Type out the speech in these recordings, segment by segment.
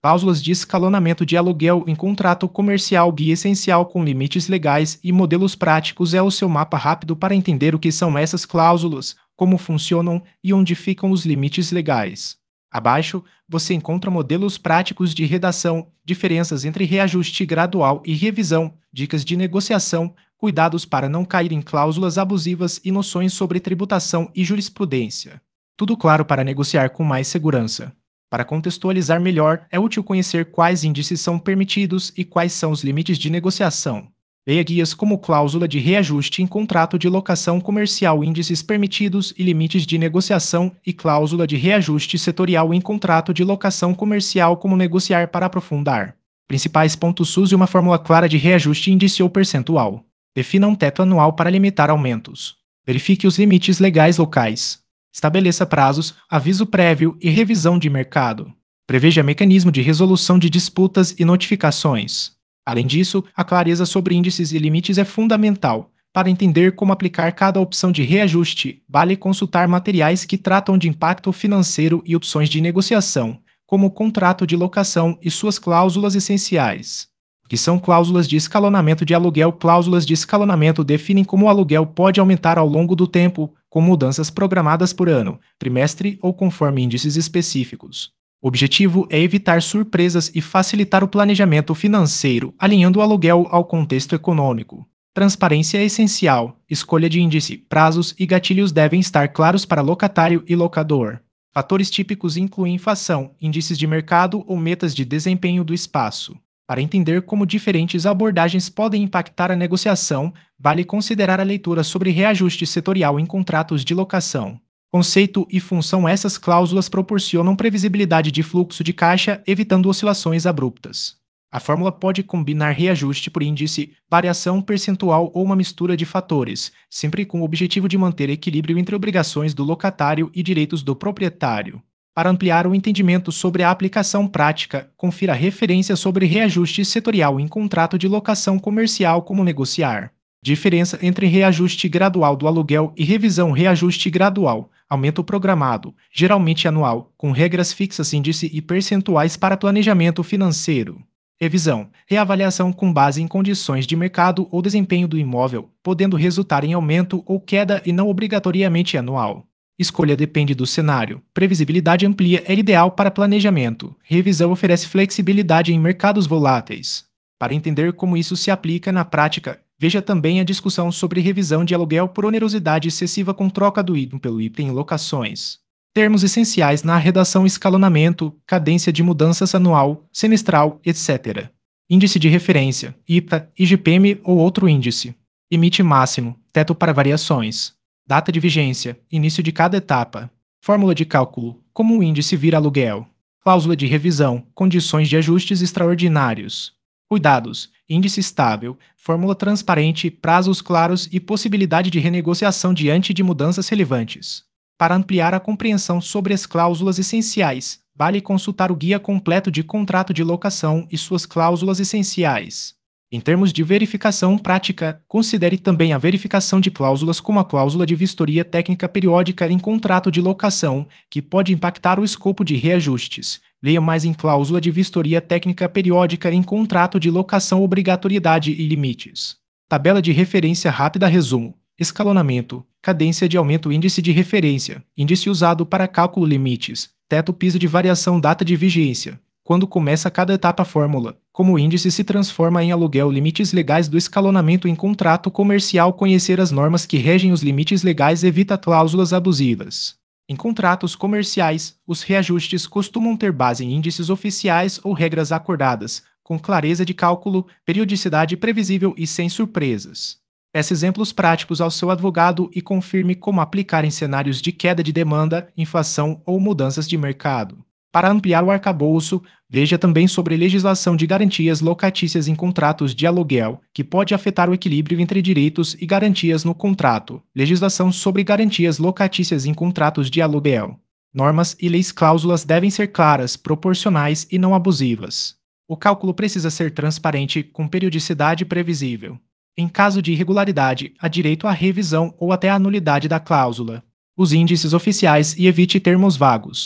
Cláusulas de escalonamento de aluguel em contrato comercial. Guia essencial com limites legais e modelos práticos é o seu mapa rápido para entender o que são essas cláusulas, como funcionam e onde ficam os limites legais. Abaixo, você encontra modelos práticos de redação, diferenças entre reajuste gradual e revisão, dicas de negociação, cuidados para não cair em cláusulas abusivas e noções sobre tributação e jurisprudência. Tudo claro para negociar com mais segurança. Para contextualizar melhor, é útil conhecer quais índices são permitidos e quais são os limites de negociação. Leia guias como cláusula de reajuste em contrato de locação comercial, índices permitidos e limites de negociação, e cláusula de reajuste setorial em contrato de locação comercial. Como negociar para aprofundar. Principais pontos SUS e uma fórmula clara de reajuste índice ou percentual. Defina um teto anual para limitar aumentos. Verifique os limites legais locais. Estabeleça prazos, aviso prévio e revisão de mercado. Preveja mecanismo de resolução de disputas e notificações. Além disso, a clareza sobre índices e limites é fundamental. Para entender como aplicar cada opção de reajuste, vale consultar materiais que tratam de impacto financeiro e opções de negociação, como o contrato de locação e suas cláusulas essenciais. Que são cláusulas de escalonamento de aluguel? Cláusulas de escalonamento definem como o aluguel pode aumentar ao longo do tempo, com mudanças programadas por ano, trimestre ou conforme índices específicos. O objetivo é evitar surpresas e facilitar o planejamento financeiro, alinhando o aluguel ao contexto econômico. Transparência é essencial. Escolha de índice, prazos e gatilhos devem estar claros para locatário e locador. Fatores típicos incluem inflação, índices de mercado ou metas de desempenho do espaço. Para entender como diferentes abordagens podem impactar a negociação, vale considerar a leitura sobre reajuste setorial em contratos de locação. Conceito e função: essas cláusulas proporcionam previsibilidade de fluxo de caixa, evitando oscilações abruptas. A fórmula pode combinar reajuste por índice, variação percentual ou uma mistura de fatores, sempre com o objetivo de manter equilíbrio entre obrigações do locatário e direitos do proprietário. Para ampliar o entendimento sobre a aplicação prática, confira referências sobre reajuste setorial em contrato de locação comercial. Como negociar. Diferença entre reajuste gradual do aluguel e revisão. Reajuste gradual, aumento programado, geralmente anual, com regras fixas, índice e percentuais para planejamento financeiro. Revisão, reavaliação com base em condições de mercado ou desempenho do imóvel, podendo resultar em aumento ou queda e não obrigatoriamente anual. Escolha depende do cenário. Previsibilidade amplia é ideal para planejamento. Revisão oferece flexibilidade em mercados voláteis. Para entender como isso se aplica na prática, veja também a discussão sobre revisão de aluguel por onerosidade excessiva com troca do item pelo item em locações. Termos essenciais na redação: escalonamento, cadência de mudanças anual, semestral, etc. Índice de referência, IPA, IGPM ou outro índice. Limite máximo, teto para variações. Data de vigência, início de cada etapa. Fórmula de cálculo, como o índice vira aluguel. Cláusula de revisão, condições de ajustes extraordinários. Cuidados, índice estável, fórmula transparente, prazos claros e possibilidade de renegociação diante de mudanças relevantes. Para ampliar a compreensão sobre as cláusulas essenciais, vale consultar o Guia Completo de Contrato de Locação e suas cláusulas essenciais. Em termos de verificação prática, considere também a verificação de cláusulas como a cláusula de vistoria técnica periódica em contrato de locação, que pode impactar o escopo de reajustes. Leia mais em cláusula de vistoria técnica periódica em contrato de locação: obrigatoriedade e limites. Tabela de referência rápida. Resumo: escalonamento, cadência de aumento, índice de referência, índice usado para cálculo, limites, teto, piso de variação, data de vigência. Quando começa cada etapa. Fórmula: como o índice se transforma em aluguel. Limites legais do escalonamento em contrato comercial. Conhecer as normas que regem os limites legais evita cláusulas abusivas. Em contratos comerciais, os reajustes costumam ter base em índices oficiais ou regras acordadas, com clareza de cálculo, periodicidade previsível e sem surpresas. Peça exemplos práticos ao seu advogado e confirme como aplicar em cenários de queda de demanda, inflação ou mudanças de mercado. Para ampliar o arcabouço, veja também sobre legislação de garantias locatícias em contratos de aluguel, que pode afetar o equilíbrio entre direitos e garantias no contrato. Legislação sobre garantias locatícias em contratos de aluguel. Normas e leis: cláusulas devem ser claras, proporcionais e não abusivas. O cálculo precisa ser transparente, com periodicidade previsível. Em caso de irregularidade, há direito à revisão ou até à nulidade da cláusula. Os índices oficiais e evite termos vagos.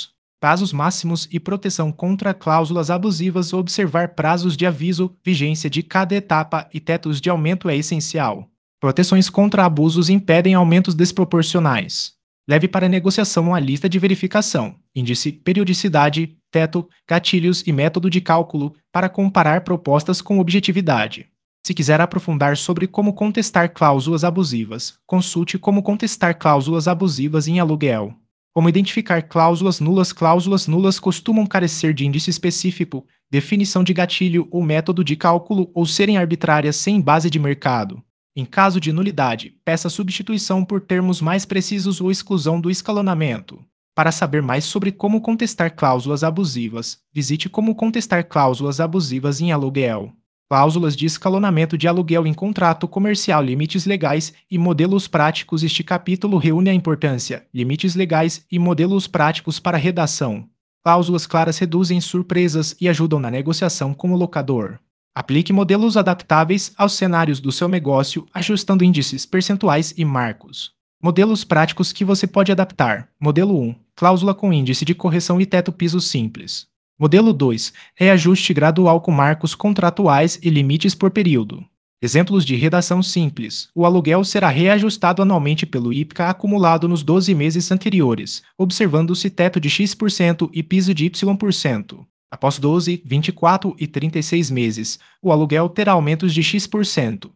Prazos máximos e proteção contra cláusulas abusivas. Observar prazos de aviso, vigência de cada etapa e tetos de aumento é essencial. Proteções contra abusos impedem aumentos desproporcionais. Leve para negociação a lista de verificação, índice, periodicidade, teto, gatilhos e método de cálculo para comparar propostas com objetividade. Se quiser aprofundar sobre como contestar cláusulas abusivas, consulte Como contestar cláusulas abusivas em aluguel. Como identificar cláusulas nulas. Cláusulas nulas costumam carecer de índice específico, definição de gatilho ou método de cálculo ou serem arbitrárias sem base de mercado. Em caso de nulidade, peça substituição por termos mais precisos ou exclusão do escalonamento. Para saber mais sobre como contestar cláusulas abusivas, visite Como contestar cláusulas abusivas em aluguel. Cláusulas de escalonamento de aluguel em contrato comercial. Limites legais e modelos práticos. Este capítulo reúne a importância, limites legais e modelos práticos para redação. Cláusulas claras reduzem surpresas e ajudam na negociação com o locador. Aplique modelos adaptáveis aos cenários do seu negócio, ajustando índices percentuais e marcos. Modelos práticos que você pode adaptar. Modelo 1. Cláusula com índice de correção e teto piso simples. Modelo 2. Reajuste gradual com marcos contratuais e limites por período. Exemplos de redação simples. O aluguel será reajustado anualmente pelo IPCA acumulado nos 12 meses anteriores, observando-se teto de X% e piso de Y%. Após 12, 24 e 36 meses, o aluguel terá aumentos de X%,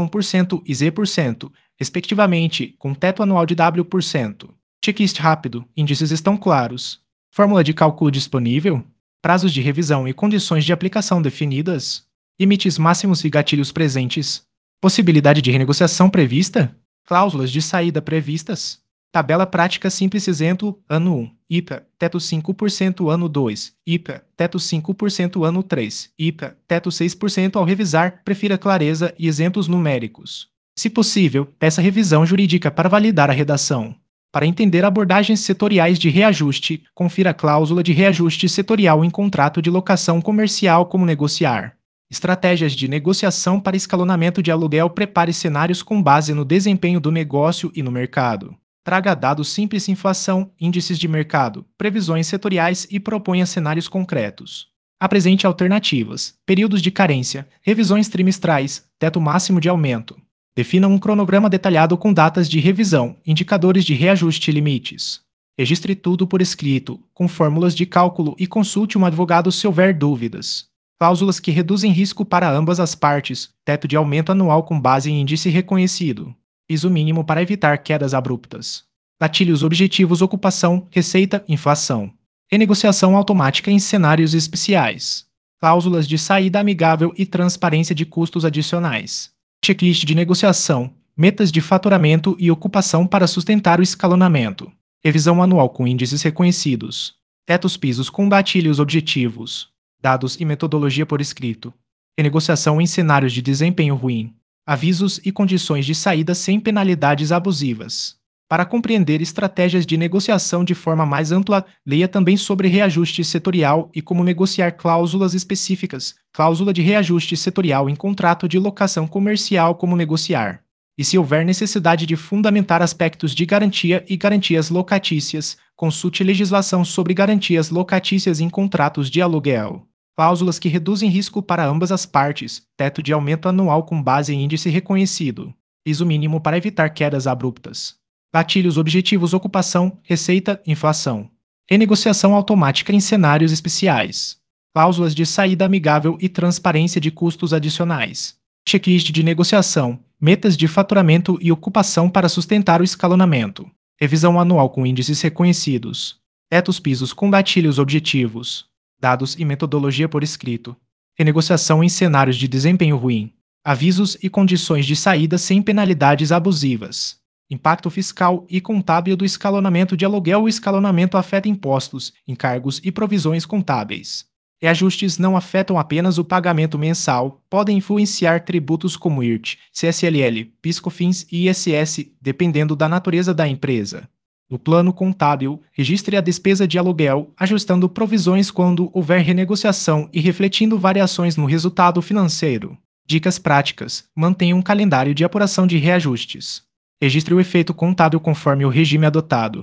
Y% e Z%, respectivamente, com teto anual de W%. Checklist rápido. Índices estão claros. Fórmula de cálculo disponível. Prazos de revisão e condições de aplicação definidas. Limites máximos e gatilhos presentes. Possibilidade de renegociação prevista. Cláusulas de saída previstas. Tabela prática simples. Exemplo: ano 1, IPA, teto 5%. Ano 2, IPA, teto 5%. Ano 3, IPA, teto 6%. Ao revisar, prefira clareza e exemplos numéricos. Se possível, peça revisão jurídica para validar a redação. Para entender abordagens setoriais de reajuste, confira a cláusula de reajuste setorial em contrato de locação comercial. Como negociar. Estratégias de negociação para escalonamento de aluguel. Prepare cenários com base no desempenho do negócio e no mercado. Traga dados simples: inflação, índices de mercado, previsões setoriais e proponha cenários concretos. Apresente alternativas, períodos de carência, revisões trimestrais, teto máximo de aumento. Defina um cronograma detalhado com datas de revisão, indicadores de reajuste e limites. Registre tudo por escrito, com fórmulas de cálculo e consulte um advogado se houver dúvidas. Cláusulas que reduzem risco para ambas as partes, teto de aumento anual com base em índice reconhecido. Piso mínimo para evitar quedas abruptas. Gatilhos objetivos: ocupação, receita, inflação. Renegociação automática em cenários especiais. Cláusulas de saída amigável e transparência de custos adicionais. Checklist de negociação, metas de faturamento e ocupação para sustentar o escalonamento. Revisão anual com índices reconhecidos. Tetos pisos com gatilhos objetivos. Dados e metodologia por escrito. Renegociação em cenários de desempenho ruim. Avisos e condições de saída sem penalidades abusivas. Para compreender estratégias de negociação de forma mais ampla, leia também sobre reajuste setorial e como negociar cláusulas específicas. Cláusula de reajuste setorial em contrato de locação comercial. Como negociar. E se houver necessidade de fundamentar aspectos de garantia e garantias locatícias, consulte legislação sobre garantias locatícias em contratos de aluguel. Cláusulas que reduzem risco para ambas as partes, teto de aumento anual com base em índice reconhecido. Piso mínimo para evitar quedas abruptas. Gatilhos objetivos: ocupação, receita, inflação. Renegociação automática em cenários especiais. Cláusulas de saída amigável e transparência de custos adicionais. Checklist de negociação, metas de faturamento e ocupação para sustentar o escalonamento. Revisão anual com índices reconhecidos. Tetos pisos com gatilhos objetivos. Dados e metodologia por escrito. Renegociação em cenários de desempenho ruim. Avisos e condições de saída sem penalidades abusivas. Impacto fiscal e contábil do escalonamento de aluguel. O escalonamento afeta impostos, encargos e provisões contábeis. Reajustes não afetam apenas o pagamento mensal, podem influenciar tributos como IRT, CSLL, PIS/COFINS e ISS, dependendo da natureza da empresa. No plano contábil, registre a despesa de aluguel, ajustando provisões quando houver renegociação e refletindo variações no resultado financeiro. Dicas práticas: mantenha um calendário de apuração de reajustes. Registre o efeito contábil conforme o regime adotado.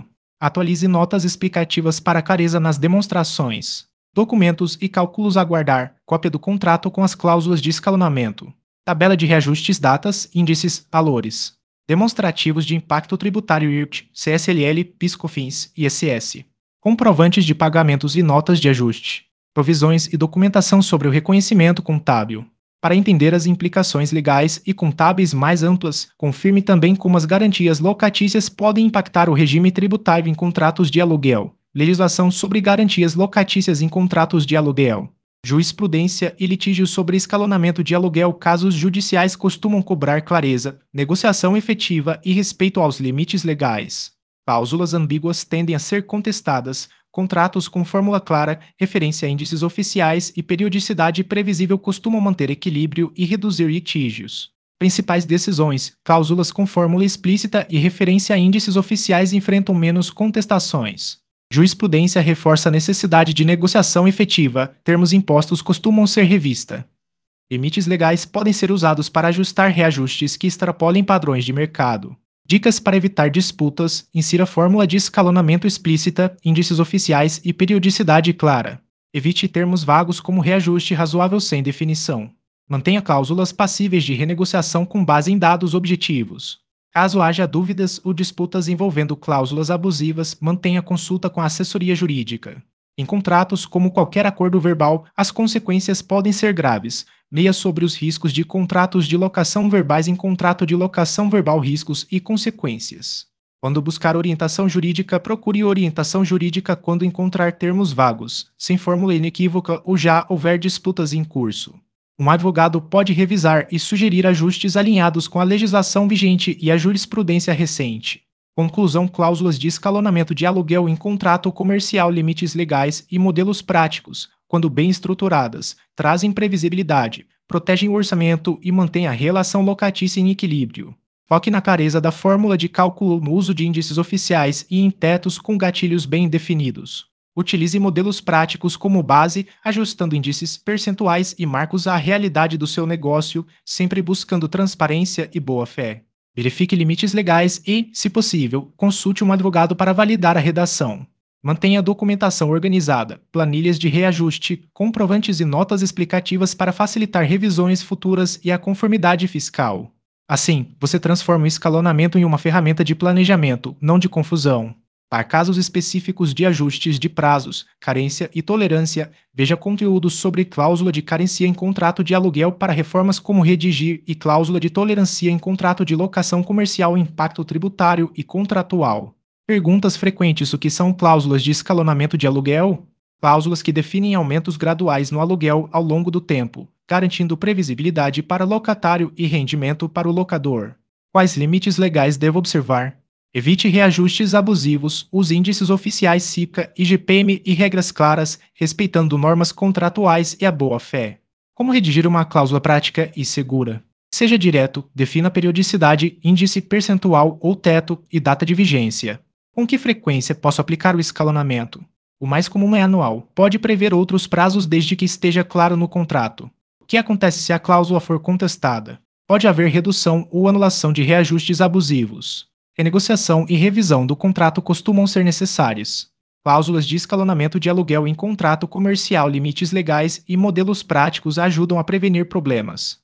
Atualize notas explicativas para clareza nas demonstrações. Documentos e cálculos a guardar. Cópia do contrato com as cláusulas de escalonamento. Tabela de reajustes datas, índices, valores. Demonstrativos de impacto tributário IRT, CSLL, PIS/COFINS, ISS. Comprovantes de pagamentos e notas de ajuste. Provisões e documentação sobre o reconhecimento contábil. Para entender as implicações legais e contábeis mais amplas, confirme também como as garantias locatícias podem impactar o regime tributário em contratos de aluguel. Legislação sobre garantias locatícias em contratos de aluguel. Jurisprudência e litígios sobre escalonamento de aluguel. Casos judiciais costumam cobrar clareza, negociação efetiva e respeito aos limites legais. Cláusulas ambíguas tendem a ser contestadas. Contratos com fórmula clara, referência a índices oficiais e periodicidade previsível costumam manter equilíbrio e reduzir litígios. Principais decisões: cláusulas com fórmula explícita e referência a índices oficiais enfrentam menos contestações. Jurisprudência reforça a necessidade de negociação efetiva. Termos impostos costumam ser revista. Limites legais podem ser usados para ajustar reajustes que extrapolem padrões de mercado. Dicas para evitar disputas: insira fórmula de escalonamento explícita, índices oficiais e periodicidade clara. Evite termos vagos como reajuste razoável sem definição. Mantenha cláusulas passíveis de renegociação com base em dados objetivos. Caso haja dúvidas ou disputas envolvendo cláusulas abusivas, mantenha consulta com a assessoria jurídica. Em contratos, como qualquer acordo verbal, as consequências podem ser graves. Leia sobre os riscos de contratos de locação verbais em Contrato de Locação Verbal. Riscos e consequências. Quando buscar orientação jurídica, procure orientação jurídica quando encontrar termos vagos, sem fórmula inequívoca ou já houver disputas em curso. Um advogado pode revisar e sugerir ajustes alinhados com a legislação vigente e a jurisprudência recente. Conclusão: cláusulas de escalonamento de aluguel em contrato comercial, limites legais e modelos práticos, quando bem estruturadas, trazem previsibilidade, protegem o orçamento e mantêm a relação locatícia em equilíbrio. Foque na clareza da fórmula de cálculo no uso de índices oficiais e em tetos com gatilhos bem definidos. Utilize modelos práticos como base, ajustando índices, percentuais e marcos à realidade do seu negócio, sempre buscando transparência e boa-fé. Verifique limites legais e, se possível, consulte um advogado para validar a redação. Mantenha a documentação organizada, planilhas de reajuste, comprovantes e notas explicativas para facilitar revisões futuras e a conformidade fiscal. Assim, você transforma o escalonamento em uma ferramenta de planejamento, não de confusão. Para casos específicos de ajustes de prazos, carência e tolerância, veja conteúdos sobre cláusula de carência em contrato de aluguel para reformas como redigir e cláusula de tolerância em contrato de locação comercial, impacto tributário e contratual. Perguntas frequentes: o que são cláusulas de escalonamento de aluguel? Cláusulas que definem aumentos graduais no aluguel ao longo do tempo, garantindo previsibilidade para o locatário e rendimento para o locador. Quais limites legais devo observar? Evite reajustes abusivos, use índices oficiais SICA, IGPM e regras claras, respeitando normas contratuais e a boa-fé. Como redigir uma cláusula prática e segura? Seja direto, defina periodicidade, índice percentual ou teto e data de vigência. Com que frequência posso aplicar o escalonamento? O mais comum é anual. Pode prever outros prazos desde que esteja claro no contrato. O que acontece se a cláusula for contestada? Pode haver redução ou anulação de reajustes abusivos. Renegociação e revisão do contrato costumam ser necessárias. Cláusulas de escalonamento de aluguel em contrato comercial, limites legais e modelos práticos ajudam a prevenir problemas.